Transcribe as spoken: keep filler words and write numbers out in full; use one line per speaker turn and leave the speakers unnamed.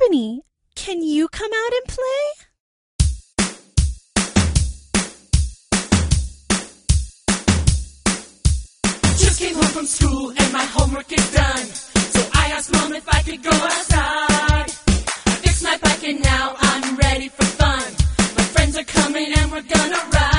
Ebony, can you come out and play?
Just came home from school and my homework is done. So I asked Mom if I could go outside. I fixed my bike and now I'm ready for fun. My friends are coming and we're gonna ride.